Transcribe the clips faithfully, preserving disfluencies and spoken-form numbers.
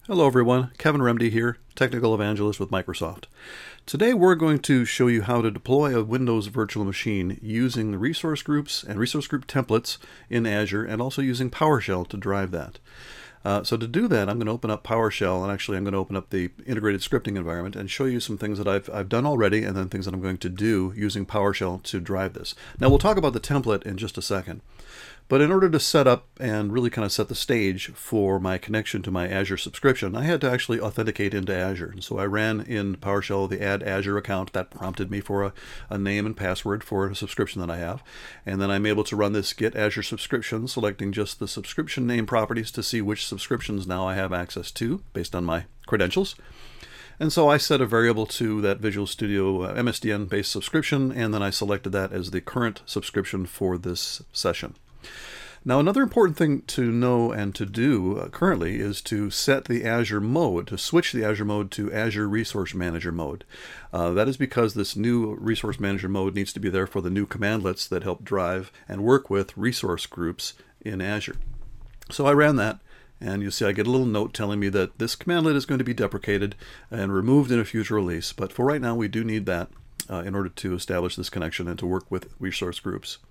Hello everyone, Kevin Remdy here, Technical Evangelist with Microsoft. Today we're going to show you how to deploy a Windows virtual machine using resource groups and resource group templates in Azure, and also using PowerShell to drive that. Uh, so to do that, I'm going to open up PowerShell, and actually I'm going to open up the integrated scripting environment and show you some things that I've, I've done already, and then things that I'm going to do using PowerShell to drive this. Now we'll talk about the template in just a second. But in order to set up and really kind of set the stage for my connection to my Azure subscription, I had to actually authenticate into Azure. And so I ran in PowerShell the Add Azure account. That prompted me for a, a name and password for a subscription that I have. And then I'm able to run this Get Azure Subscription, selecting just the subscription name properties to see which subscriptions now I have access to based on my credentials. And so I set a variable to that Visual Studio uh, M S D N-based subscription, and then I selected that as the current subscription for this session. Now, another important thing to know and to do uh, currently is to set the Azure mode, to switch the Azure mode to Azure Resource Manager mode. Uh, that is because this new Resource Manager mode needs to be there for the new commandlets that help drive and work with resource groups in Azure. So I ran that, and you'll see I get a little note telling me that this commandlet is going to be deprecated and removed in a future release. But for right now, we do need that uh, in order to establish this connection and to work with resource groups.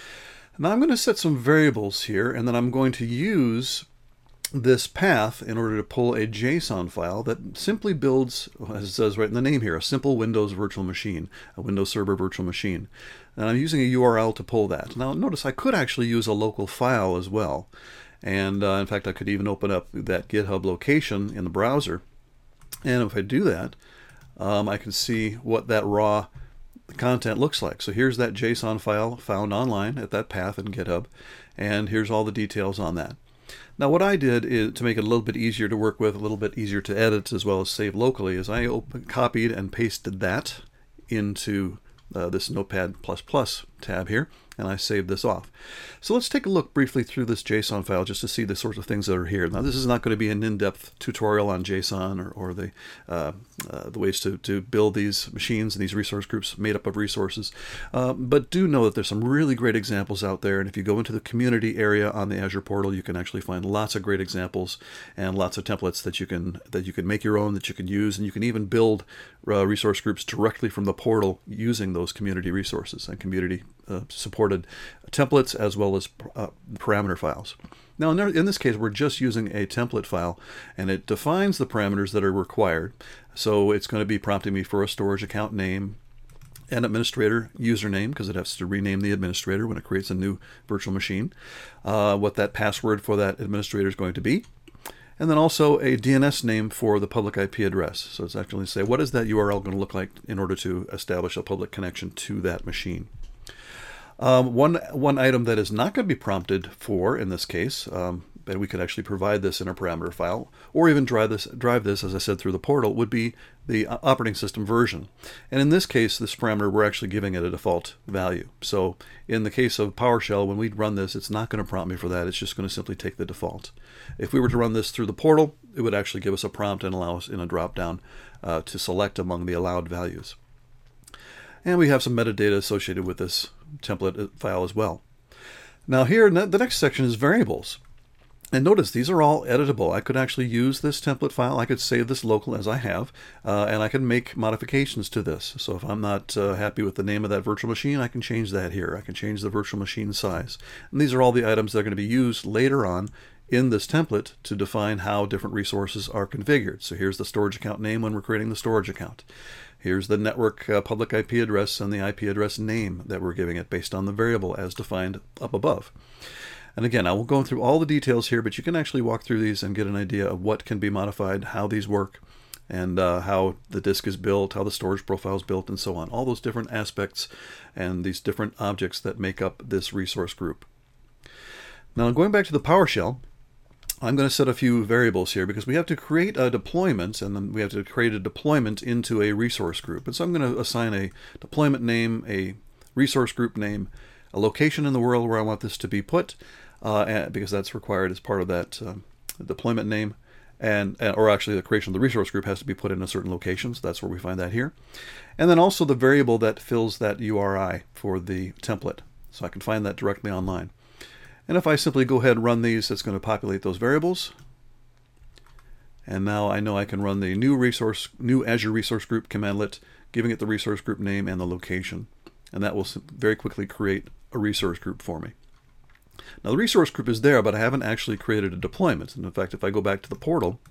Now I'm going to set some variables here, and then I'm going to use this path in order to pull a JSON file that simply builds, as it says right in the name here, a simple Windows virtual machine, a Windows Server virtual machine. And I'm using a U R L to pull that. Now notice I could actually use a local file as well. And uh, in fact, I could even open up that GitHub location in the browser. And if I do that, um, I can see what that raw content looks like. So here's that JSON file found online at that path in GitHub, and here's all the details on that. Now what I did is, to make it a little bit easier to work with, a little bit easier to edit as well as save locally, is I open, copied and pasted that into uh, this Notepad plus plus tab here, and I saved this off. So let's take a look briefly through this JSON file just to see the sorts of things that are here. Now this is not going to be an in-depth tutorial on JSON or, or the, uh, uh, the ways to, to build these machines and these resource groups made up of resources. Uh, but do know that there's some really great examples out there, and if you go into the community area on the Azure portal, you can actually find lots of great examples and lots of templates that you can that you can make your own, that you can use, and you can even build uh, resource groups directly from the portal using those community resources and community uh, supported templates as well as uh, parameter files. Now in this case we're just using a template file, and it defines the parameters that are required. So it's going to be prompting me for a storage account name, an administrator username, because it has to rename the administrator when it creates a new virtual machine, uh, what that password for that administrator is going to be, and then also a D N S name for the public I P address. So it's actually say what is that U R L going to look like in order to establish a public connection to that machine. Um, one, one item that is not going to be prompted for in this case, um, and we could actually provide this in a parameter file, or even drive this, drive this, as I said, through the portal, would be the operating system version. And in this case, this parameter, we're actually giving it a default value. So in the case of PowerShell, when we run this, it's not going to prompt me for that. It's just going to simply take the default. If we were to run this through the portal, it would actually give us a prompt and allow us in a drop-down uh, to select among the allowed values. And we have some metadata associated with this template file as well. Now here, the next section is variables. And notice these are all editable. I could actually use this template file. I could save this local as I have, uh, and I can make modifications to this. So if I'm not uh, happy with the name of that virtual machine, I can change that here. I can change the virtual machine size. And these are all the items that are going to be used later on in this template to define how different resources are configured. So here's the storage account name when we're creating the storage account. Here's the network uh, public I P address and the I P address name that we're giving it based on the variable as defined up above. And again, I won't go through all the details here, but you can actually walk through these and get an idea of what can be modified, how these work, and uh, how the disk is built, how the storage profile is built, and so on. All those different aspects and these different objects that make up this resource group. Now going back to the PowerShell, I'm going to set a few variables here because we have to create a deployment, and then we have to create a deployment into a resource group. And so I'm going to assign a deployment name, a resource group name, a location in the world where I want this to be put, uh, because that's required as part of that um, deployment name, and or actually the creation of the resource group has to be put in a certain location, so that's where we find that here. And then also the variable that fills that U R I for the template, so I can find that directly online. And if I simply go ahead and run these, it's going to populate those variables. And now I know I can run the new resource, new Azure Resource Group commandlet, giving it the resource group name and the location. And that will very quickly create a resource group for me. Now the resource group is there, but I haven't actually created a deployment. And in fact, if I go back to the portal,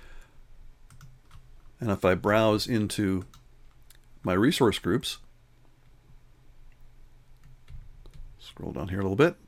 and if I browse into my resource groups, scroll down here a little bit.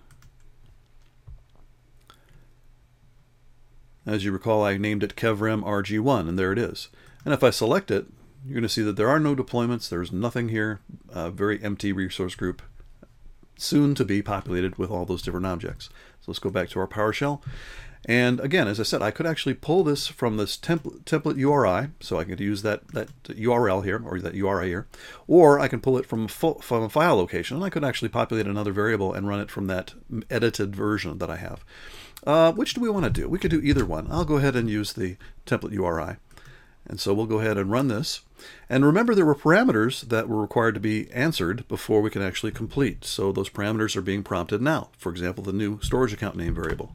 As you recall, I named it KevRem R G one, and there it is. And if I select it, you're going to see that there are no deployments. There's nothing here. A very empty resource group, soon to be populated with all those different objects. So let's go back to our PowerShell. And again, as I said, I could actually pull this from this template, template U R I, so I could use that, that U R L here, or that U R I here, or I can pull it from a, from a file location, and I could actually populate another variable and run it from that edited version that I have. Uh, which do we want to do? We could do either one. I'll go ahead and use the template U R I. And so we'll go ahead and run this. And remember, there were parameters that were required to be answered before we can actually complete. So those parameters are being prompted now. For example, the new storage account name variable.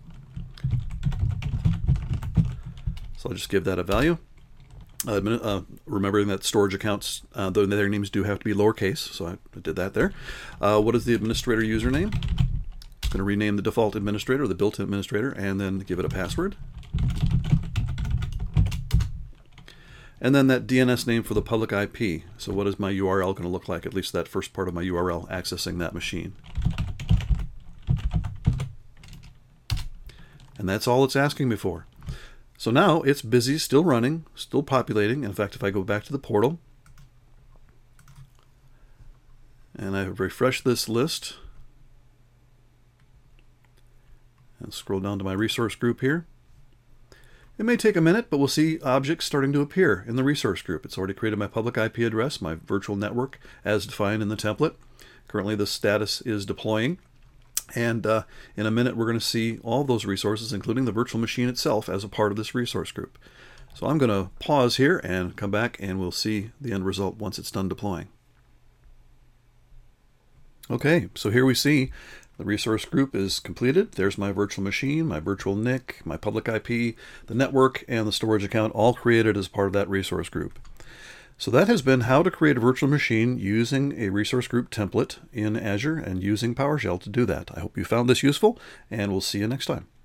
So I'll just give that a value. Uh, uh, remembering that storage accounts, uh, though their names do have to be lowercase, so I did that there. Uh, what is the administrator username? I'm going to rename the default administrator, the built-in administrator, and then give it a password. And then that D N S name for the public I P. So what is my U R L going to look like, at least that first part of my U R L accessing that machine. And that's all it's asking me for. So now it's busy, still running, still populating. In fact, if I go back to the portal and I refresh this list and scroll down to my resource group here, it may take a minute, but we'll see objects starting to appear in the resource group. It's already created my public I P address, my virtual network as defined in the template. Currently the status is deploying. And uh, in a minute we're going to see all those resources, including the virtual machine itself, as a part of this resource group. So I'm going to pause here and come back, and we'll see the end result once it's done deploying. Okay, so here we see the resource group is completed. There's my virtual machine, my virtual N I C, my public I P, the network, and the storage account, all created as part of that resource group. So that has been how to create a virtual machine using a resource group template in Azure and using PowerShell to do that. I hope you found this useful, and we'll see you next time.